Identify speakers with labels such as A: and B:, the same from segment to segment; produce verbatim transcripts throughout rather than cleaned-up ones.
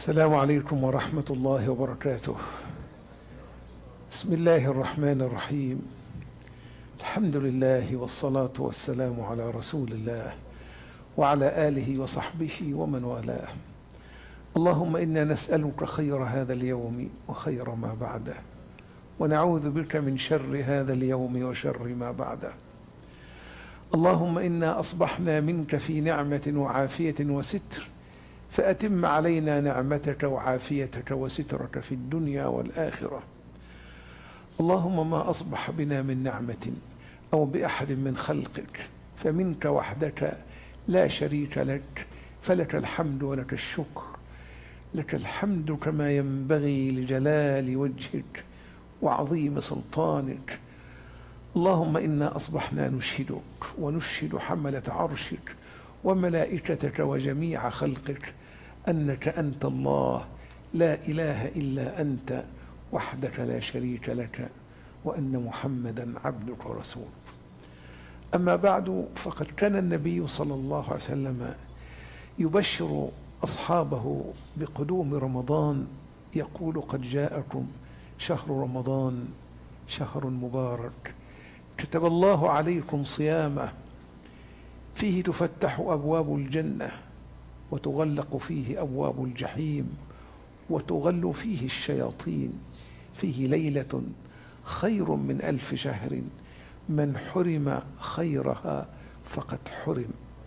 A: السلام عليكم ورحمة الله وبركاته. بسم الله الرحمن الرحيم. الحمد لله والصلاة والسلام على رسول الله وعلى آله وصحبه ومن والاه. اللهم إنا نسألك خير هذا اليوم وخير ما بعده، ونعوذ بك من شر هذا اليوم وشر ما بعده. اللهم إنا أصبحنا منك في نعمة وعافية وستر، فأتم علينا نعمتك وعافيتك وسترك في الدنيا والآخرة. اللهم ما أصبح بنا من نعمة أو بأحد من خلقك فمنك وحدك لا شريك لك، فلك الحمد ولك الشكر. لك الحمد كما ينبغي لجلال وجهك وعظيم سلطانك. اللهم إنا أصبحنا نشهدك ونشهد حملة عرشك وملائكتك وجميع خلقك أنك أنت الله لا إله إلا أنت وحدك لا شريك لك، وأن محمدا عبدك ورسولك. أما بعد، فقد كان النبي صلى الله عليه وسلم يبشر أصحابه بقدوم رمضان يقول: قد جاءكم شهر رمضان شهر مبارك كتب الله عليكم صيامه، فيه تفتح أبواب الجنة وتغلق فيه أبواب الجحيم وتغل فيه الشياطين، فيه ليلة خير من ألف شهر، من حرم خيرها فقد حرم.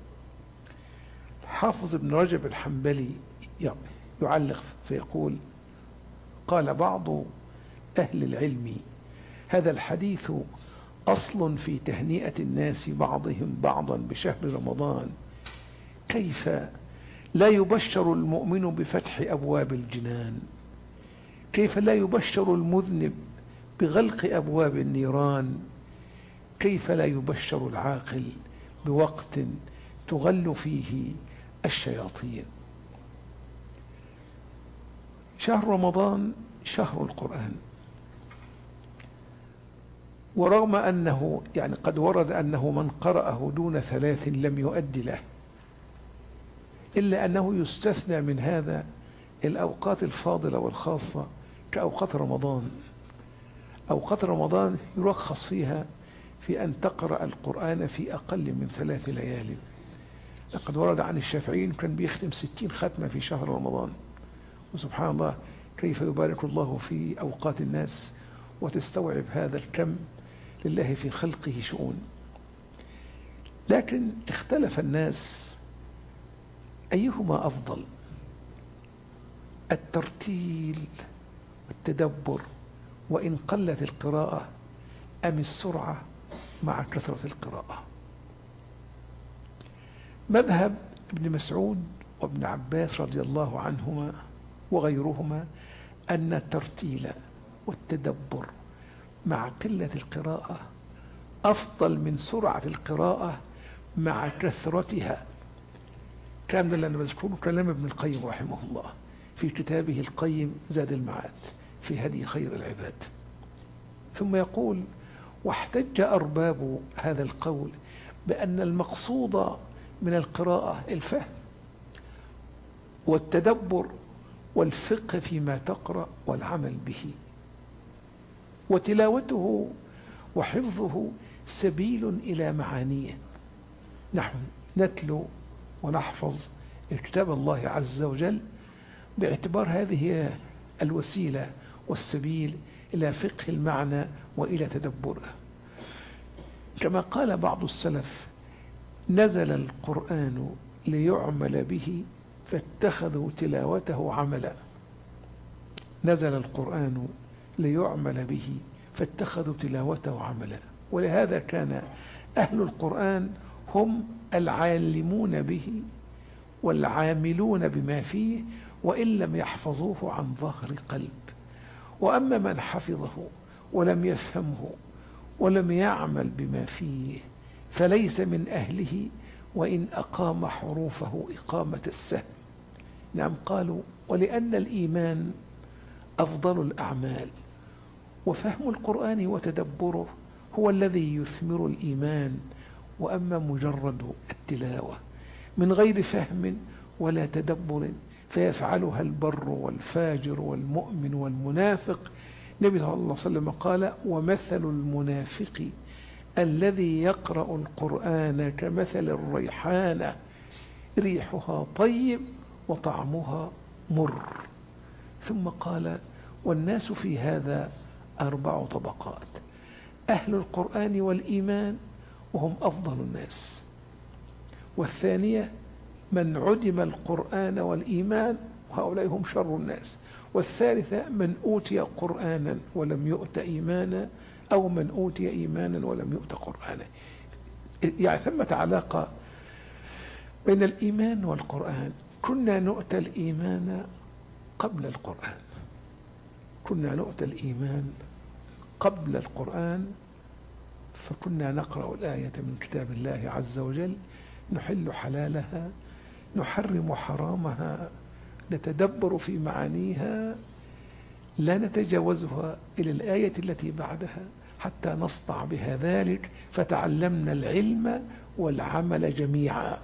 A: حافظ ابن رجب الحنبلي يعلق فيقول: قال بعض أهل العلم: هذا الحديث أصل في تهنئة الناس بعضهم بعضا بشهر رمضان. كيف لا يبشر المؤمن بفتح أبواب الجنان؟ كيف لا يبشر المذنب بغلق أبواب النيران؟ كيف لا يبشر العاقل بوقت تغل فيه الشياطين؟ شهر رمضان شهر القرآن، ورغم أنه يعني قد ورد أنه من قرأه دون ثلاث لم يؤد له، إلا أنه يستثنى من هذا الأوقات الفاضلة والخاصة كأوقات رمضان. أوقات رمضان يرخص فيها في أن تقرأ القرآن في أقل من ثلاث ليال. لقد ورد عن الشافعيين كان بيختم ستين ختمة في شهر رمضان. وسبحان الله كيف يبارك الله في أوقات الناس وتستوعب هذا الكم، لله في خلقه شؤون. لكن اختلف الناس أيهما أفضل، الترتيل والتدبر وإن قلت القراءة، أم السرعة مع كثرة القراءة؟ مذهب ابن مسعود وابن عباس رضي الله عنهما وغيرهما أن الترتيل والتدبر مع قلة القراءة أفضل من سرعة القراءة مع كثرتها. كان اللي أنا بذكره كلام ابن القيم رحمه الله في كتابه القيم زاد المعاد في هدي خير العباد. ثم يقول: واحتج أرباب هذا القول بأن المقصود من القراءة الفهم والتدبر والفقه فيما تقرأ والعمل به، وتلاوته وحفظه سبيل إلى معانيه. نحن نتلو ونحفظ كتاب الله عز وجل باعتبار هذه الوسيلة والسبيل إلى فقه المعنى وإلى تدبره. كما قال بعض السلف: نزل القرآن ليعمل به فاتخذوا تلاوته عملا. نزل القرآن ليعمل به فاتخذوا تلاوته عملا. ولهذا كان أهل القرآن هم العالمون به والعاملون بما فيه، وإن لم يحفظوه عن ظهر قلب. وأما من حفظه ولم يفهمه ولم يعمل بما فيه فليس من أهله، وإن أقام حروفه إقامة السهم. نعم، قالوا: ولأن الإيمان أفضل الأعمال، وفهم القرآن وتدبره هو الذي يثمر الإيمان. وأما مجرد التلاوة من غير فهم ولا تدبر فيفعلها البر والفاجر والمؤمن والمنافق. النبي صلى الله عليه وسلم قال: ومثل المنافق الذي يقرأ القرآن كمثل الريحانة ريحها طيب وطعمها مر. ثم قال: والناس في هذا أربع طبقات: أهل القرآن والإيمان وهم أفضل الناس، والثانية من عدم القرآن والإيمان وهؤلاء هم شر الناس، والثالثة من أوتي قرآنا ولم يؤت إيمانا، أو من أوتي إيمانا ولم يؤت قرآنا. يعني ثمة علاقة بين الإيمان والقرآن. كنا نؤتى الإيمان قبل القرآن، كنا نؤتى الإيمان قبل القرآن، فكنا نقرأ الآية من كتاب الله عز وجل، نحل حلالها، نحرم حرامها، نتدبر في معانيها، لا نتجاوزها إلى الآية التي بعدها حتى نصنع بها ذلك، فتعلمنا العلم والعمل جميعا.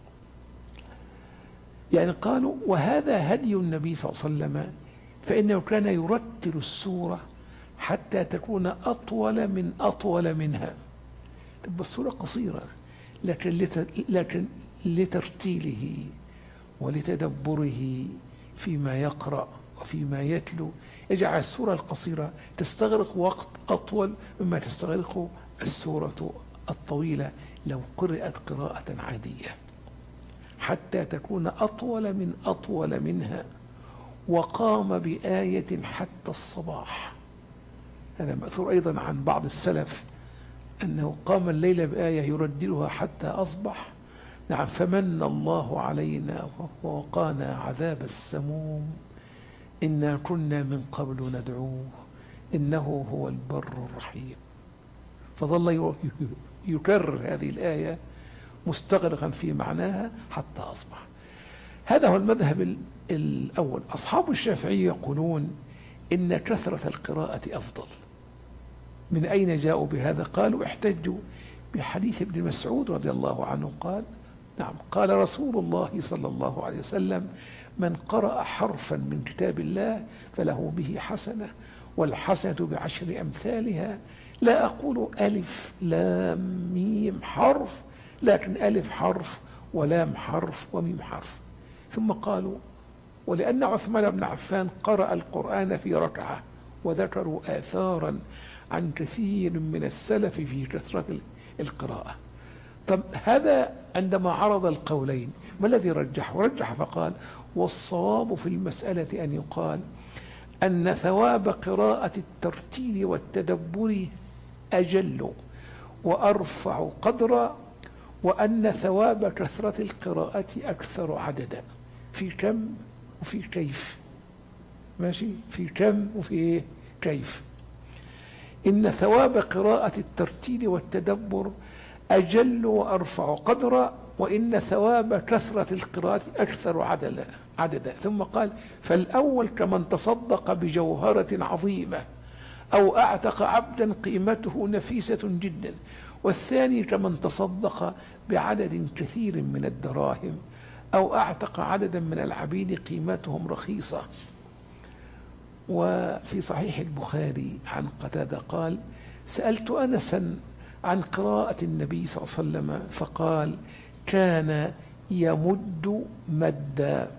A: يعني قالوا: وهذا هدي النبي صلى الله عليه وسلم، فإنه كان يرتل السورة حتى تكون أطول من أطول منها. تبقى السورة قصيرة، لكن, لت... لكن لترتيله ولتدبره فيما يقرأ وفيما يتلو يجعل السورة القصيرة تستغرق وقت أطول مما تستغرق السورة الطويلة لو قرأت قراءة عادية، حتى تكون أطول من أطول منها. وقام بآية حتى الصباح. هذا مأثور أيضا عن بعض السلف أنه قام الليل بآية يرددها حتى أصبح. نعم: فمن الله علينا ووقانا عذاب السموم إنا كنا من قبل ندعوه إنه هو البر الرحيم. فظل يكرر هذه الآية مستغرقا في معناها حتى أصبح. هذا هو المذهب الأول. أصحاب الشافعي يقولون إن كثرة القراءة أفضل. من أين جاءوا بهذا؟ قالوا: احتجوا بحديث ابن مسعود رضي الله عنه قال: نعم، قال رسول الله صلى الله عليه وسلم: من قرأ حرفا من كتاب الله فله به حسنة، والحسنة بعشر أمثالها. لا أقول ألف لام ميم حرف، لكن ألف حرف ولام حرف وميم حرف. ثم قالوا: ولأن عثمان بن عفان قرأ القرآن في ركعة، وذكروا آثارا عن كثير من السلف في كثرة القراءة. طب هذا عندما عرض القولين ما الذي رجح؟ ورجح فقال: والصواب في المسألة أن يقال أن ثواب قراءة الترتيل والتدبر أجل وأرفع قدرا، وأن ثواب كثرة القراءة أكثر عددا. في كم وفي كيف، ماشي، في كم وفي كيف. إن ثواب قراءة الترتيل والتدبر أجل وأرفع قدرا، وإن ثواب كثرة القراءة أكثر عددا عددا. ثم قال: فالأول كمن تصدق بجوهرة عظيمة أو أعتق عبدا قيمته نفيسة جدا، والثاني كمن تصدق بعدد كثير من الدراهم أو أعتق عددا من العبيد قيمتهم رخيصة. وفي صحيح البخاري عن قتادة قال: سألت أنسا عن قراءة النبي صلى الله عليه وسلم فقال: كان يمد مدا.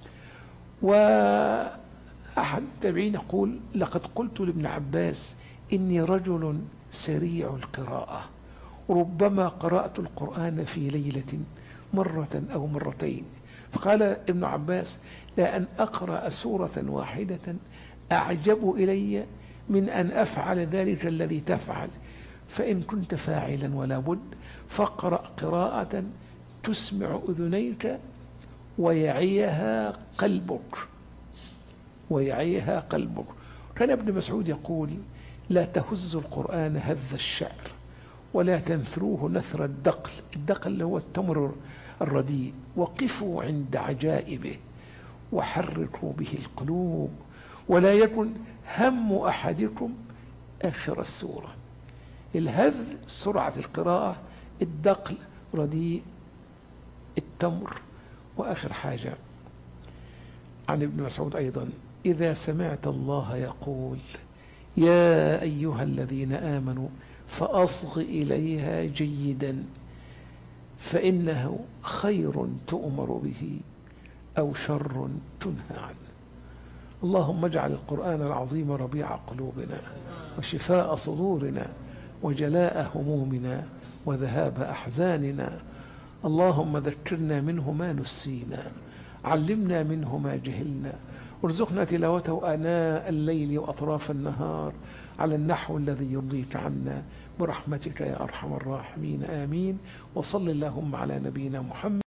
A: وأحد التابعين يقول: لقد قلت لابن عباس إني رجل سريع القراءة، ربما قرأت القرآن في ليلة مرة أو مرتين. فقال ابن عباس: لا أن أقرأ سورة واحدة أعجب إلي من أن أفعل ذلك الذي تفعل، فإن كنت فاعلا ولا بد فاقرأ قراءة تسمع أذنيك ويعيها قلبك ويعيها قلبك. كان ابن مسعود يقول: لا تهزوا القرآن هز الشعر ولا تنثروه نثر الدقل. الدقل اللي هو التمر الرديء. وقفوا عند عجائبه وحركوا به القلوب، ولا يكن هم أحدكم آخر السورة. الهذ سرعة القراءة، الدقل رديء التمر، وآخر حاجة عن ابن مسعود أيضا: إذا سمعت الله يقول يا أيها الذين آمنوا فأصغ إليها جيدا، فإنه خير تؤمر به أو شر تنهى عنه. اللهم اجعل القرآن العظيم ربيع قلوبنا وشفاء صدورنا وجلاء همومنا وذهاب أحزاننا. اللهم ذكرنا منه ما نسينا، علمنا منه ما جهلنا، ارزقنا تلاوته آناء الليل وأطراف النهار على النحو الذي يرضيك عنا برحمتك يا أرحم الراحمين. آمين. وصل اللهم على نبينا محمد.